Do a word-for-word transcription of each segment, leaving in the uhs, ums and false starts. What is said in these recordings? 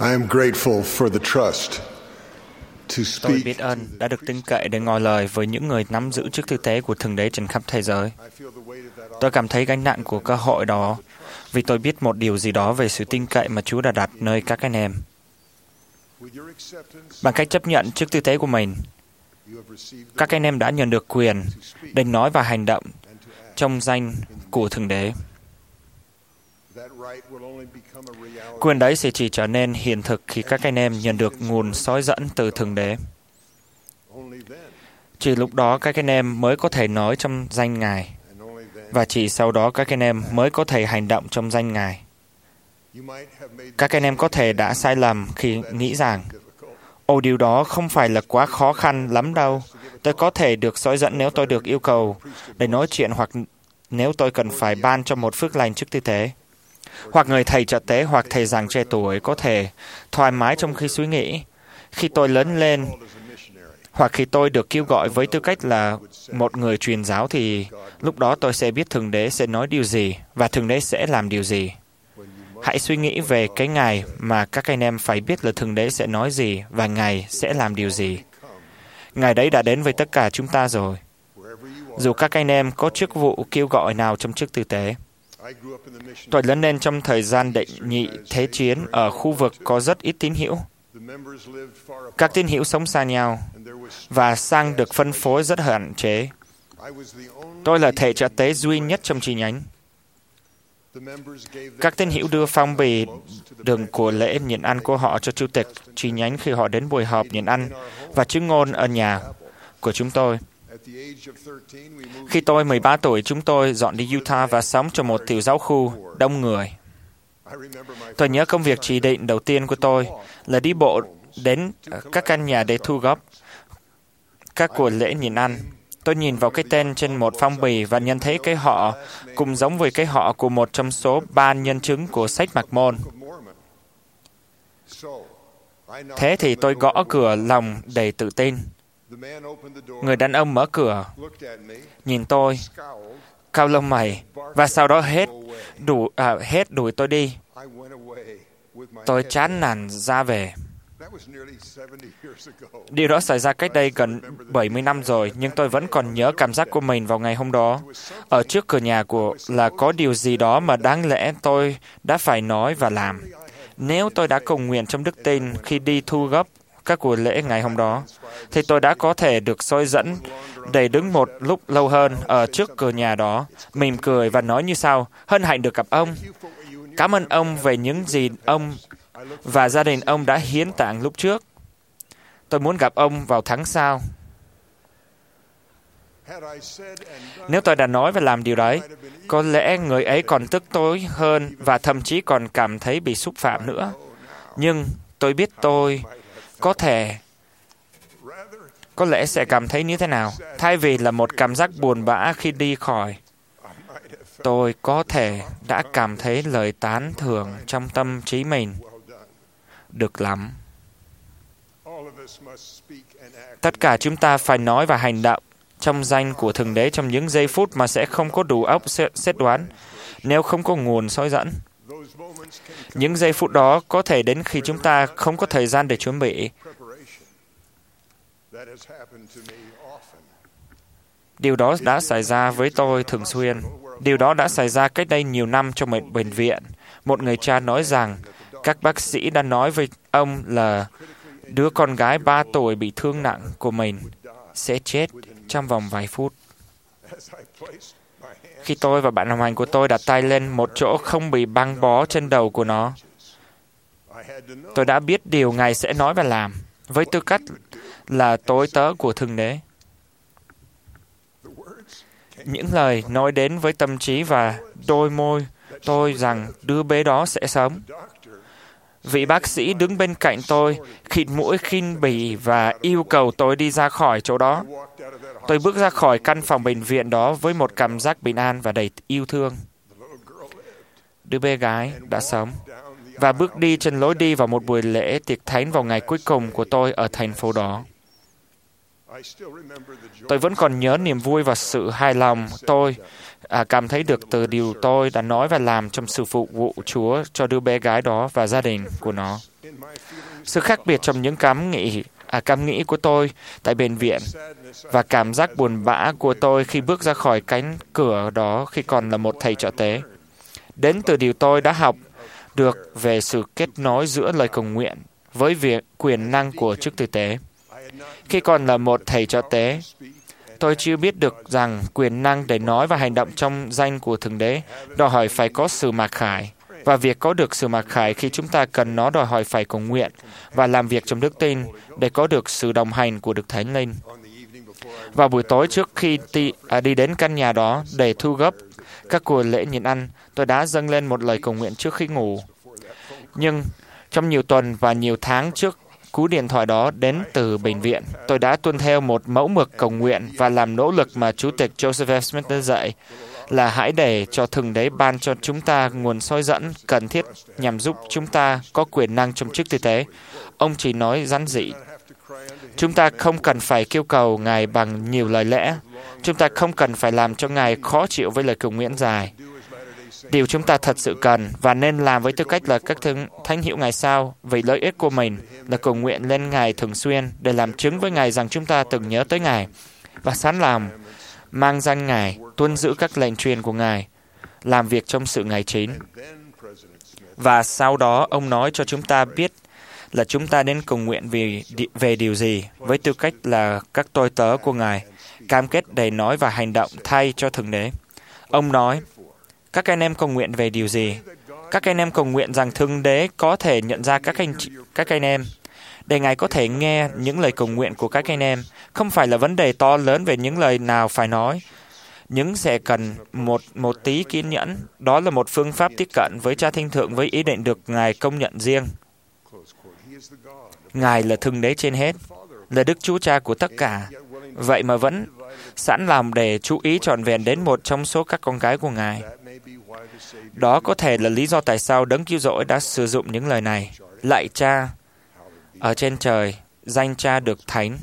I am grateful for the trust to Tôi speak. biết ơn đã được tin cậy để ngỏ lời với những người nắm giữ chức tư tế của Thượng Đế trên khắp thế giới. Tôi cảm thấy gánh nặng của cơ hội đó vì tôi biết một điều gì đó về sự tin cậy mà Chúa đã đặt nơi các anh em. Bằng cách chấp nhận chức tư tế của mình, các anh em đã nhận được quyền để nói và hành động trong danh của Thượng Đế. Quyền đấy sẽ chỉ trở nên hiện thực khi các anh em nhận được nguồn soi dẫn từ Thượng Đế. Chỉ lúc đó các anh em mới có thể nói trong danh Ngài, và chỉ sau đó các anh em mới có thể hành động trong danh Ngài. Các anh em có thể đã sai lầm khi nghĩ rằng, ồ, điều đó không phải là quá khó khăn lắm đâu. Tôi có thể được soi dẫn nếu tôi được yêu cầu để nói chuyện, hoặc nếu tôi cần phải ban cho một phước lành chức tư tế. Hoặc người thầy trợ tế hoặc thầy giảng trẻ tuổi có thể thoải mái trong khi suy nghĩ. Khi tôi lớn lên, hoặc khi tôi được kêu gọi với tư cách là một người truyền giáo, thì lúc đó tôi sẽ biết Thượng Đế sẽ nói điều gì và Thượng Đế sẽ làm điều gì. Hãy suy nghĩ về cái ngày mà các anh em phải biết là Thượng Đế sẽ nói gì và Ngài sẽ làm điều gì. Ngày đấy đã đến với tất cả chúng ta rồi. Dù các anh em có chức vụ kêu gọi nào trong chức tư tế. Tôi lớn lên trong thời gian đệ nhị thế chiến ở khu vực có rất ít tín hữu. Các tín hữu sống xa nhau và xăng được phân phối rất hạn chế. Tôi là thầy trợ tế duy nhất trong chi nhánh. Các tín hữu đưa phong bì đường của lễ nhịn ăn của họ cho chủ tịch chi nhánh khi họ đến buổi họp nhịn ăn và chứng ngôn ở nhà của chúng tôi. Khi tôi mười ba tuổi, chúng tôi dọn đi Utah và sống trong một tiểu giáo khu đông người. Tôi nhớ công việc chỉ định đầu tiên của tôi là đi bộ đến các căn nhà để thu góp các của lễ nhịn ăn. Tôi nhìn vào cái tên trên một phong bì và nhận thấy cái họ cùng giống với cái họ của một trong số ba nhân chứng của sách Mạc Môn. Thế thì tôi gõ cửa lòng đầy tự tin. Người đàn ông mở cửa, nhìn tôi, cau lông mày, và sau đó hết, đủ, à, hết đuổi tôi đi. Tôi chán nản ra về. Điều đó xảy ra cách đây gần bảy mươi năm rồi, nhưng tôi vẫn còn nhớ cảm giác của mình vào ngày hôm đó. Ở trước cửa nhà của là có điều gì đó mà đáng lẽ tôi đã phải nói và làm. Nếu tôi đã cầu nguyện trong đức tin khi đi thu góp các của lễ ngày hôm đó, thì tôi đã có thể được soi dẫn để đứng một lúc lâu hơn ở trước cửa nhà đó, mỉm cười và nói như sau: hân hạnh được gặp ông. Cảm ơn ông về những gì ông và gia đình ông đã hiến tặng lúc trước. Tôi muốn gặp ông vào tháng sau. Nếu tôi đã nói và làm điều đấy, có lẽ người ấy còn tức tối hơn và thậm chí còn cảm thấy bị xúc phạm nữa. Nhưng tôi biết tôi có thể, có lẽ sẽ cảm thấy như thế nào. Thay vì là một cảm giác buồn bã khi đi khỏi, tôi có thể đã cảm thấy lời tán thưởng trong tâm trí mình. Được lắm. Tất cả chúng ta phải nói và hành động trong danh của Thượng Đế trong những giây phút mà sẽ không có đủ óc xét đoán nếu không có nguồn soi dẫn. Những giây phút đó có thể đến khi chúng ta không có thời gian để chuẩn bị. Điều đó đã xảy ra với tôi thường xuyên. Điều đó đã xảy ra cách đây nhiều năm trong một bệnh viện. Một người cha nói rằng các bác sĩ đã nói với ông là đứa con gái ba tuổi bị thương nặng của mình sẽ chết trong vòng vài phút. Khi tôi và bạn đồng hành của tôi đặt tay lên một chỗ không bị băng bó trên đầu của nó, tôi đã biết điều Ngài sẽ nói và làm với tư cách là tối tớ của Thượng Đế. Những lời nói đến với tâm trí và đôi môi tôi rằng đứa bé đó sẽ sống. Vị bác sĩ đứng bên cạnh tôi, khịt mũi khinh bỉ và yêu cầu tôi đi ra khỏi chỗ đó. Tôi bước ra khỏi căn phòng bệnh viện đó với một cảm giác bình an và đầy yêu thương. Đứa bé gái đã sống và bước đi trên lối đi vào một buổi lễ tiệc thánh vào ngày cuối cùng của tôi ở thành phố đó. Tôi vẫn còn nhớ niềm vui và sự hài lòng tôi à, cảm thấy được từ điều tôi đã nói và làm trong sự phục vụ Chúa cho đứa bé gái đó và gia đình của nó. Sự khác biệt trong những cảm nghĩ, à, cảm nghĩ của tôi tại bệnh viện và cảm giác buồn bã của tôi khi bước ra khỏi cánh cửa đó khi còn là một thầy trợ tế, đến từ điều tôi đã học được về sự kết nối giữa lời cầu nguyện với việc quyền năng của chức tử tế. Khi còn là một thầy trợ tế, tôi chưa biết được rằng quyền năng để nói và hành động trong danh của Thượng Đế đòi hỏi phải có sự mặc khải, và việc có được sự mặc khải khi chúng ta cần nó đòi hỏi phải cầu nguyện và làm việc trong đức tin để có được sự đồng hành của Đức Thánh Linh. Vào buổi tối trước khi đi, à, đi đến căn nhà đó để thu góp các của lễ nhịn ăn, tôi đã dâng lên một lời cầu nguyện trước khi ngủ. Nhưng trong nhiều tuần và nhiều tháng trước cú điện thoại đó đến từ bệnh viện, tôi đã tuân theo một mẫu mực cầu nguyện và làm nỗ lực mà Chủ tịch Joseph F. Smith đã dạy, là hãy để cho Thượng Đế ban cho chúng ta nguồn soi dẫn cần thiết nhằm giúp chúng ta có quyền năng trong chức tử tế. Ông chỉ nói giản dị, chúng ta không cần phải kêu cầu Ngài bằng nhiều lời lẽ. Chúng ta không cần phải làm cho Ngài khó chịu với lời cầu nguyện dài. Điều chúng ta thật sự cần và nên làm với tư cách là các thánh hữu Ngài sao, vì lợi ích của mình là cầu nguyện lên Ngài thường xuyên để làm chứng với Ngài rằng chúng ta từng nhớ tới Ngài và sẵn lòng mang danh Ngài, tuân giữ các lệnh truyền của Ngài, làm việc trong sự Ngài chính. Và sau đó, ông nói cho chúng ta biết là chúng ta đến cầu nguyện về, về điều gì, với tư cách là các tôi tớ của Ngài, cam kết để nói và hành động thay cho Thượng Đế. Ông nói, các anh em cầu nguyện về điều gì? Các anh em cầu nguyện rằng Thượng Đế có thể nhận ra các anh, các anh em, để Ngài có thể nghe những lời cầu nguyện của các anh em. Không phải là vấn đề to lớn về những lời nào phải nói, nhưng sẽ cần một, một tí kiên nhẫn. Đó là một phương pháp tiếp cận với Cha Thiên Thượng với ý định được Ngài công nhận riêng. Ngài là Thượng Đế trên hết, là Đức Chúa Cha của tất cả. Vậy mà vẫn sẵn lòng để chú ý trọn vẹn đến một trong số các con gái của Ngài. Đó có thể là lý do tại sao Đấng Cứu Rỗi đã sử dụng những lời này. Lạy Cha, ở trên trời, danh Cha được thánh,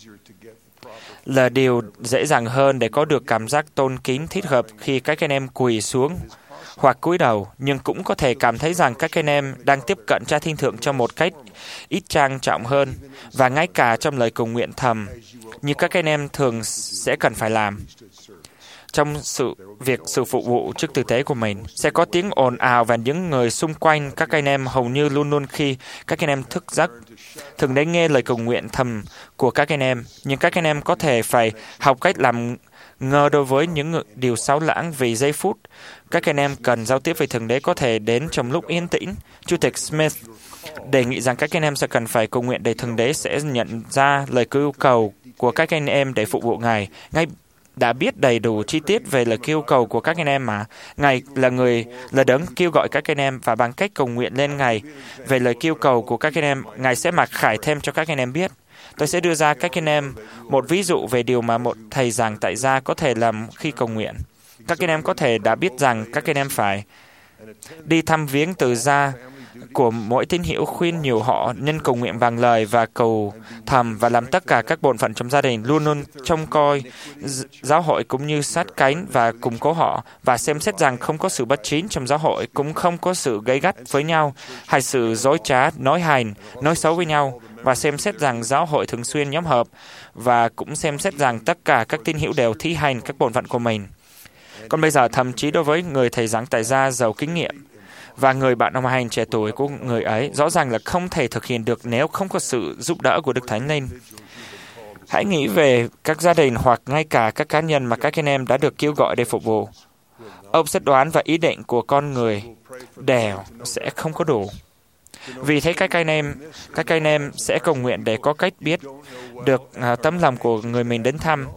là điều dễ dàng hơn để có được cảm giác tôn kính thích hợp khi các anh em quỳ xuống hoặc cúi đầu, nhưng cũng có thể cảm thấy rằng các anh em đang tiếp cận Cha Thiên Thượng trong một cách ít trang trọng hơn, và ngay cả trong lời cầu nguyện thầm, như các anh em thường sẽ cần phải làm. Trong sự việc sự phục vụ chức tử tế của mình, sẽ có tiếng ồn ào và những người xung quanh các anh em hầu như luôn luôn khi các anh em thức giấc. Thường đến nghe lời cầu nguyện thầm của các anh em, nhưng các anh em có thể phải học cách làm ngơ đối với những điều xáo lãng vì giây phút. Các anh em cần giao tiếp với Thượng Đế có thể đến trong lúc yên tĩnh. Chủ tịch Smith đề nghị rằng các anh em sẽ cần phải cầu nguyện để Thượng Đế sẽ nhận ra lời kêu cầu của các anh em để phục vụ Ngài. Ngài đã biết đầy đủ chi tiết về lời kêu cầu của các anh em mà. Ngài là người, là Đấng kêu gọi các anh em, và bằng cách cầu nguyện lên Ngài về lời kêu cầu của các anh em, Ngài sẽ mặc khải thêm cho các anh em biết. Tôi sẽ đưa ra các anh em một ví dụ về điều mà một thầy giảng tại gia có thể làm khi cầu nguyện. Các anh em có thể đã biết rằng các anh em phải đi thăm viếng từ gia của mỗi tín hữu, khuyên nhiều họ nên cầu nguyện bằng lời và cầu thầm, và làm tất cả các bổn phận trong gia đình, luôn luôn trông coi giáo hội cũng như sát cánh và củng cố họ, và xem xét rằng không có sự bất tín trong giáo hội, cũng không có sự gây gắt với nhau hay sự dối trá, nói hành, nói xấu với nhau, và xem xét rằng giáo hội thường xuyên nhóm họp, và cũng xem xét rằng tất cả các tín hữu đều thi hành các bổn phận của mình. Còn bây giờ, thậm chí đối với người thầy giảng tại gia giàu kinh nghiệm và người bạn đồng hành trẻ tuổi của người ấy, rõ ràng là không thể thực hiện được nếu không có sự giúp đỡ của Đức Thánh Linh. Hãy nghĩ về các gia đình hoặc ngay cả các cá nhân mà các anh em đã được kêu gọi để phục vụ. Ông xét đoán và ý định của con người đều sẽ không có đủ. Vì thế các anh em, các anh em sẽ cầu nguyện để có cách biết được uh, tấm lòng của người mình đến thăm,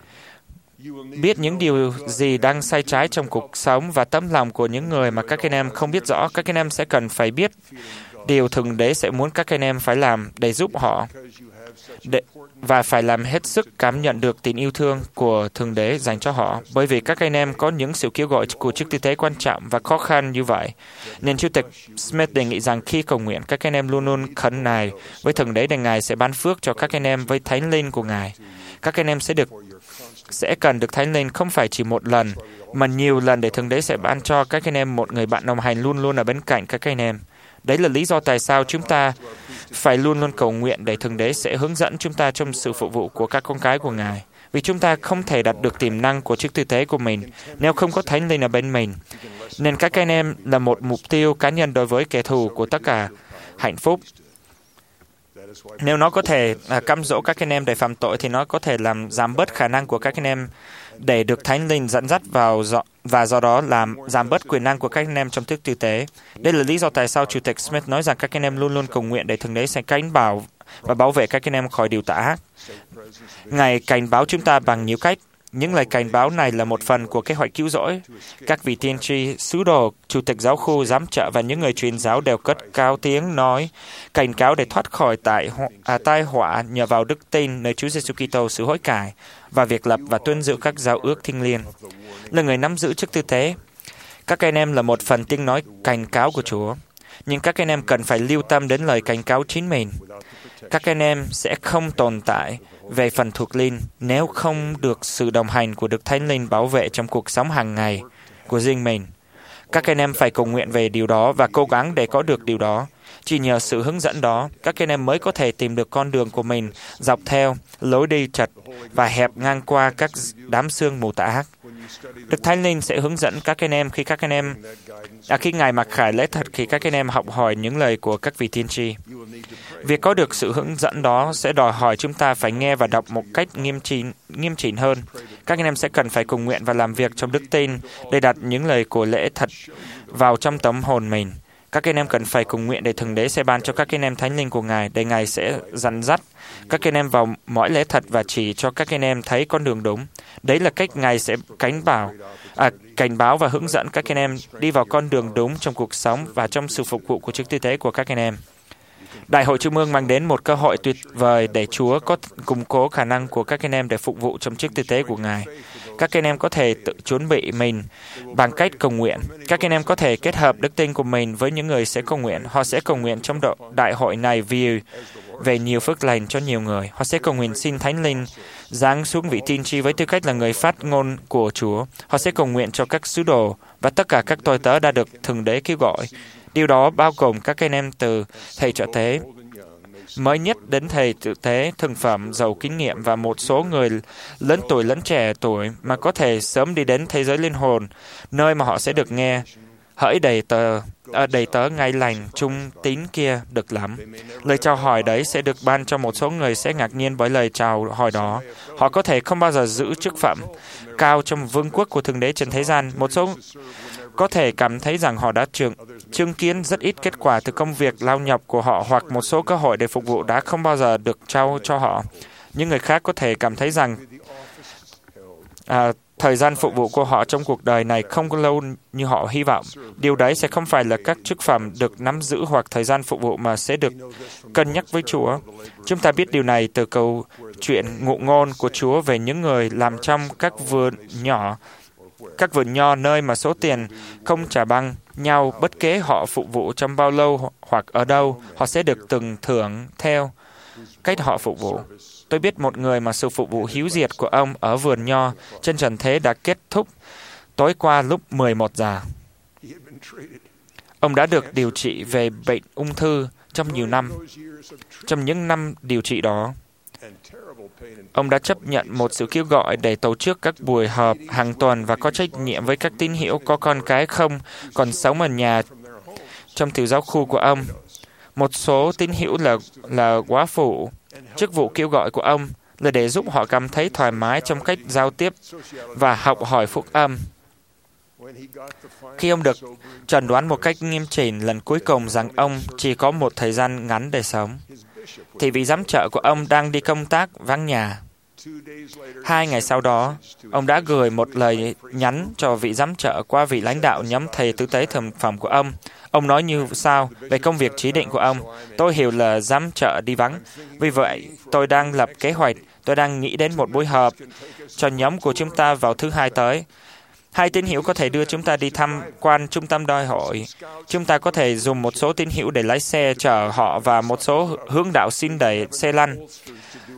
biết những điều gì đang sai trái trong cuộc sống và tấm lòng của những người mà các anh em không biết rõ. Các anh em sẽ cần phải biết điều Thượng Đế sẽ muốn các anh em phải làm để giúp họ, để, và phải làm hết sức cảm nhận được tình yêu thương của Thượng Đế dành cho họ, bởi vì các anh em có những sự kêu gọi của chức tử tế quan trọng và khó khăn như vậy. Nên Chủ tịch Smith đề nghị rằng khi cầu nguyện, các anh em luôn luôn khấn nài với Thượng Đế để Ngài sẽ ban phước cho các anh em với Thánh Linh của Ngài. Các anh em sẽ được sẽ cần được Thánh Linh không phải chỉ một lần, mà nhiều lần để Thượng Đế sẽ ban cho các anh em một người bạn đồng hành luôn luôn ở bên cạnh các anh em. Đấy là lý do tại sao chúng ta phải luôn luôn cầu nguyện để Thượng Đế sẽ hướng dẫn chúng ta trong sự phục vụ của các con cái của Ngài. Vì chúng ta không thể đạt được tiềm năng của chức tư tế của mình nếu không có Thánh Linh ở bên mình. Nên các anh em là một mục tiêu cá nhân đối với kẻ thù của tất cả hạnh phúc. Nếu nó có thể à, căm dỗ các anh em để phạm tội thì nó có thể làm giảm bớt khả năng của các anh em để được Thánh Linh dẫn dắt vào do, và do đó làm giảm bớt quyền năng của các anh em trong chức tư tế. Đây là lý do tại sao Chủ tịch Smith nói rằng các anh em luôn luôn cầu nguyện để Thượng Đế sẽ cảnh bảo và bảo vệ các anh em khỏi điều tà ác. Ngài cảnh báo chúng ta bằng nhiều cách. Những lời cảnh báo này là một phần của kế hoạch cứu rỗi. Các vị tiên tri, sứ đồ, chủ tịch giáo khu, giám trợ và những người truyền giáo đều cất cao tiếng nói, cảnh cáo để thoát khỏi tại, à, tai họa nhờ vào đức tin nơi Chúa Giêsu Kitô, sự hối cải và việc lập và tuân giữ các giao ước thiêng liêng. Là người nắm giữ chức tư tế, các anh em là một phần tiếng nói cảnh cáo của Chúa. Nhưng các anh em cần phải lưu tâm đến lời cảnh cáo chính mình. Các anh em sẽ không tồn tại về phần thuộc linh nếu không được sự đồng hành của Đức Thánh Linh bảo vệ trong cuộc sống hàng ngày của riêng mình. Các anh em phải cầu nguyện về điều đó và cố gắng để có được điều đó. Chỉ nhờ sự hướng dẫn đó, các anh em mới có thể tìm được con đường của mình dọc theo lối đi chật và hẹp ngang qua các đám sương mù tà ác. Đức Thánh Linh sẽ hướng dẫn các anh em khi các anh em à, khi Ngài mặc khải lễ thật, khi các anh em học hỏi những lời của các vị tiên tri. Việc có được sự hướng dẫn đó sẽ đòi hỏi chúng ta phải nghe và đọc một cách nghiêm chỉnh, nghiêm chỉnh hơn. Các anh em sẽ cần phải cầu nguyện và làm việc trong đức tin để đặt những lời của lễ thật vào trong tâm hồn mình. Các anh em cần phải cầu nguyện để Thượng Đế sẽ ban cho các anh em Thánh Linh của Ngài, để Ngài sẽ dẫn dắt các anh em vào mọi lẽ thật và chỉ cho các anh em thấy con đường đúng. Đấy là cách Ngài sẽ cảnh báo, à, cảnh báo và hướng dẫn các anh em đi vào con đường đúng trong cuộc sống và trong sự phục vụ của chức tư tế của các anh em. Đại hội Trung ương mang đến một cơ hội tuyệt vời để Chúa có củng cố khả năng của các anh em để phục vụ trong chức tư tế của Ngài. Các anh em có thể tự chuẩn bị mình bằng cách cầu nguyện. Các anh em có thể kết hợp đức tin của mình với những người sẽ cầu nguyện. Họ sẽ cầu nguyện trong đại hội này vì về nhiều phước lành cho nhiều người. Họ sẽ cầu nguyện xin Thánh Linh giáng xuống vị tiên tri với tư cách là người phát ngôn của Chúa. Họ sẽ cầu nguyện cho các sứ đồ và tất cả các tôi tớ đã được Thượng Đế kêu gọi. Điều đó bao gồm các anh em từ thầy trợ tế mới nhất đến thầy tự tế, thực phẩm, giàu kinh nghiệm và một số người lớn tuổi lẫn trẻ tuổi mà có thể sớm đi đến thế giới linh hồn, nơi mà họ sẽ được nghe. Hỡi đầy tớ, à, đầy tớ ngay lành, trung tín kia được lắm. Lời chào hỏi đấy sẽ được ban cho một số người sẽ ngạc nhiên bởi lời chào hỏi đó. Họ có thể không bao giờ giữ chức phẩm cao trong vương quốc của Thượng Đế trên thế gian. Một số có thể cảm thấy rằng họ đã chứng, chứng kiến rất ít kết quả từ công việc lao nhọc của họ, hoặc một số cơ hội để phục vụ đã không bao giờ được trao cho họ. Những người khác có thể cảm thấy rằng à, thời gian phục vụ của họ trong cuộc đời này không có lâu như họ hy vọng. Điều đấy sẽ không phải là các chức phẩm được nắm giữ hoặc thời gian phục vụ mà sẽ được cân nhắc với Chúa. Chúng ta biết điều này từ câu chuyện ngụ ngôn của Chúa về những người làm trong các vườn nhỏ, các vườn nho nơi mà số tiền không trả bằng nhau, bất kể họ phục vụ trong bao lâu hoặc ở đâu, họ sẽ được từng thưởng theo cách họ phục vụ. Tôi biết một người mà sự phục vụ hiếu diệt của ông ở vườn nho trên trần thế đã kết thúc tối qua lúc mười một giờ. Ông đã được điều trị về bệnh ung thư trong nhiều năm. Trong những năm điều trị đó, ông đã chấp nhận một sự kêu gọi để tổ chức các buổi họp hàng tuần và có trách nhiệm với các tín hữu có con cái không còn sống ở nhà trong tiểu giáo khu của ông. Một số tín hữu là là góa phụ. Chức vụ kêu gọi của ông là để giúp họ cảm thấy thoải mái trong cách giao tiếp và học hỏi phúc âm. Khi ông được chẩn đoán một cách nghiêm chỉnh lần cuối cùng rằng ông chỉ có một thời gian ngắn để sống, thì vị giám trợ của ông đang đi công tác vắng nhà. Hai ngày sau đó, ông đã gửi một lời nhắn cho vị giám trợ qua vị lãnh đạo nhóm thầy tư tế thực phẩm của ông. Ông nói như sau về công việc chỉ định của ông: tôi hiểu là giám trợ đi vắng, vì vậy tôi đang lập kế hoạch, tôi đang nghĩ đến một buổi họp cho nhóm của chúng ta vào thứ hai tới. Hai tín hữu có thể đưa chúng ta đi tham quan trung tâm đại hội. Chúng ta có thể dùng một số tín hữu để lái xe chở họ và một số hướng đạo xin đẩy xe lăn.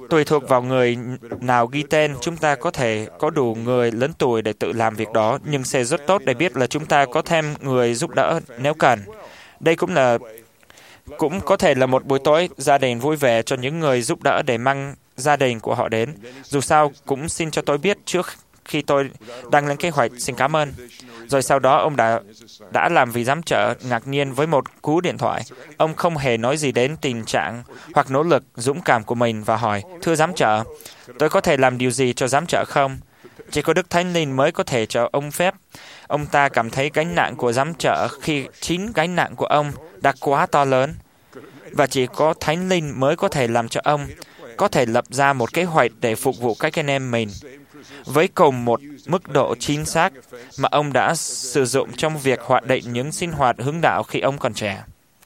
Tùy thuộc vào người nào ghi tên, chúng ta có thể có đủ người lớn tuổi để tự làm việc đó, nhưng sẽ rất tốt để biết là chúng ta có thêm người giúp đỡ nếu cần. Đây cũng là cũng có thể là một buổi tối gia đình vui vẻ cho những người giúp đỡ để mang gia đình của họ đến. Dù sao, cũng xin cho tôi biết trước khi tôi đăng lên kế hoạch, xin cảm ơn. Rồi sau đó ông đã đã làm vị giám trợ ngạc nhiên với một cú điện thoại. Ông không hề nói gì đến tình trạng hoặc nỗ lực dũng cảm của mình và hỏi, thưa giám trợ, tôi có thể làm điều gì cho giám trợ không? Chỉ có Đức Thánh Linh mới có thể cho ông phép. Ông ta cảm thấy gánh nặng của giám trợ khi chính gánh nặng của ông đã quá to lớn. Và chỉ có Thánh Linh mới có thể làm cho ông có thể lập ra một kế hoạch để phục vụ các anh em mình với cùng một mức độ chính xác mà ông đã sử dụng trong việc hoạch định những sinh hoạt hướng đạo khi ông còn trẻ.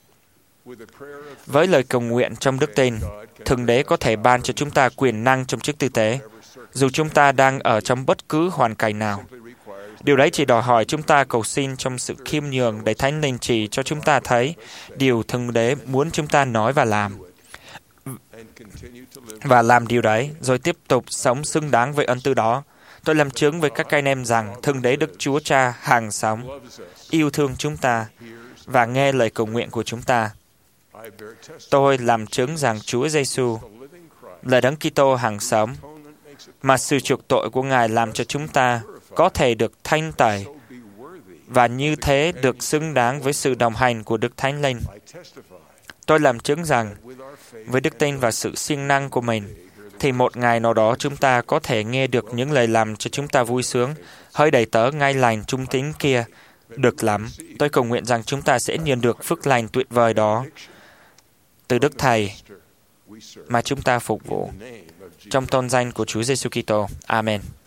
Với lời cầu nguyện trong đức tin, Thượng Đế có thể ban cho chúng ta quyền năng trong chức tư tế, dù chúng ta đang ở trong bất cứ hoàn cảnh nào. Điều đấy chỉ đòi hỏi chúng ta cầu xin trong sự khiêm nhường để Thánh Linh chỉ cho chúng ta thấy điều Thượng Đế muốn chúng ta nói và làm. Và làm điều đấy, rồi tiếp tục sống xứng đáng với ân tứ đó. Tôi làm chứng với các anh em rằng Thượng Đế Đức Chúa Cha hàng sống, yêu thương chúng ta và nghe lời cầu nguyện của chúng ta. Tôi làm chứng rằng Chúa Giêsu là Đấng Kitô hàng sống, mà sự chuộc tội của Ngài làm cho chúng ta có thể được thanh tẩy và như thế được xứng đáng với sự đồng hành của Đức Thánh Linh. Tôi làm chứng rằng với đức tin và sự siêng năng của mình, thì một ngày nào đó chúng ta có thể nghe được những lời làm cho chúng ta vui sướng, hỡi đầy tớ ngay lành trung tín kia. Được lắm, tôi cầu nguyện rằng chúng ta sẽ nhận được phước lành tuyệt vời đó từ Đức Thầy mà chúng ta phục vụ. Trong tôn danh của Chúa Giêsu Kitô. Amen.